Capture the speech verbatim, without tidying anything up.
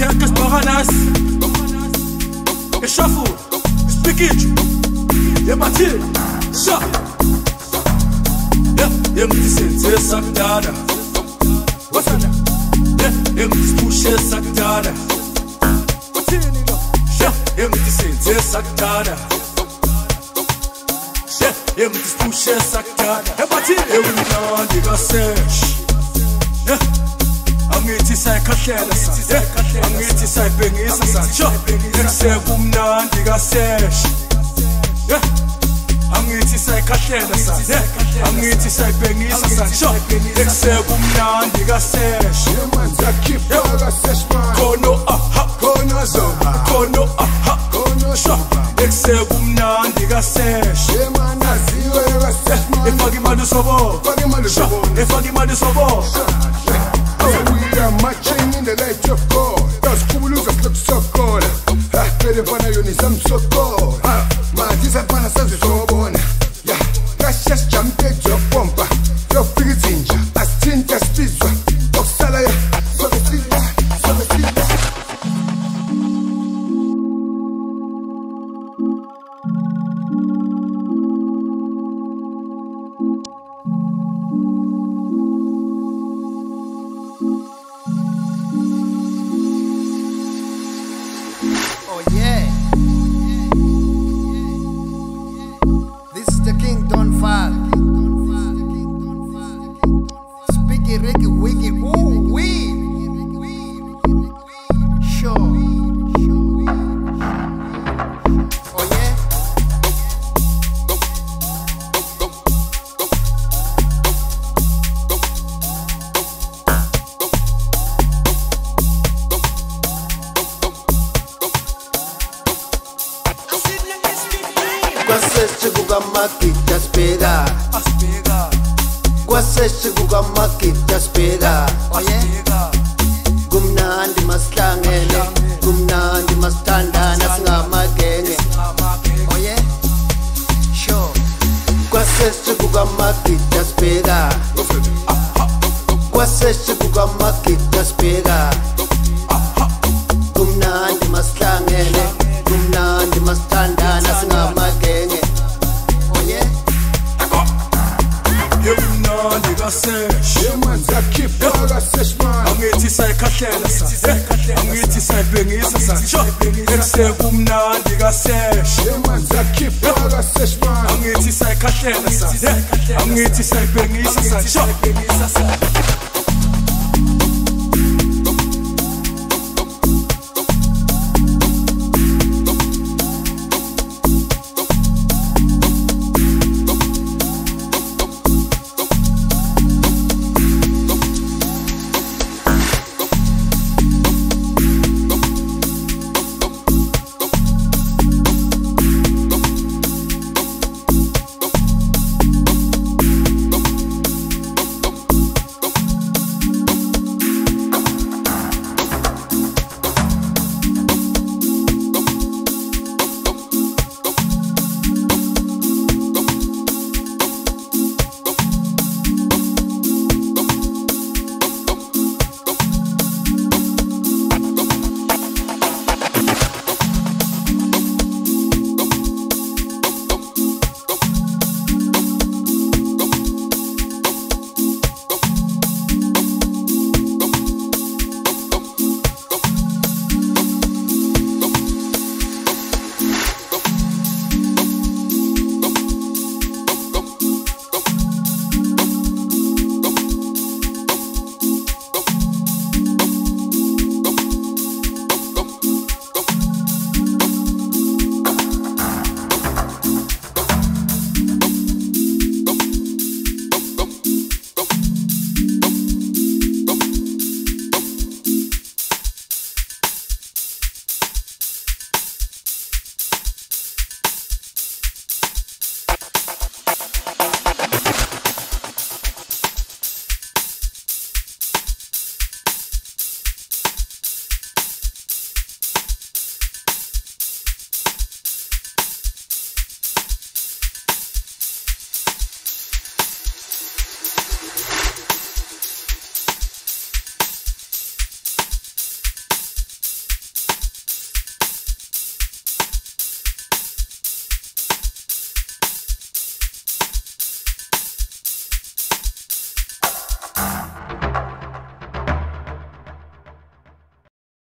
Kekes Baranas Eshafu Spikichu Yebatil Sha Yemtisenze sakdada Wasana Yemtispushe sakdada Watini no Yemtisenze sakdada Yemtispushe sakdada Yebatil Yemnandi gasesh Angithi saykhahlela sa Angithi sayibhengisa sa Sho Ekusebumnandi kasesh Angithi saykhahlela sa Angithi sayibhengisa sa Sho Ekusebumnandi kasesh Yemanzi akhipha kasesh man Kono aha Kono zoba Kono aha Kono Sho Ekusebumnandi kasesh Yemanzi aziwe kasesh man Efaki madu sobo Efaki madu sobo Efaki madu sobo We are marching in the light of God. Those kubuluza flip so cold. Ha, pere pana yoni sam so cold. Ha, ma disa pana sanze so bona. Ya, precious jampe jo pompa. Yo big zinja, astinta spizwa. Oksala ya, so besila, so besila. Oh yeah. This is the King Don Fall. Speaky Ricky Wiggy Woo Wee. Sure. Oh yeah. Kwaseshe kukamakita spera Kwaseshe kukamakita spera Oh yeah. Kumnandi masihlangene Kumnandi masithandana singamagenge Oh yeah. Sure. Kwaseshe kukamakita spera Kwaseshe kukamakita spera Kumnandi masihlangene Kumnandi masithandana singamagenge Oh yeah. Yemnandi kasesh Yemanzi akhipha kasesh man Angithi saykhahlela sa Angithi sayibhengisa sa Sho Ekusebumnandi kasesh Yemanzi akhipha kasesh man Angithi saykhahlela sa Angithi sayibhengisa sa Sho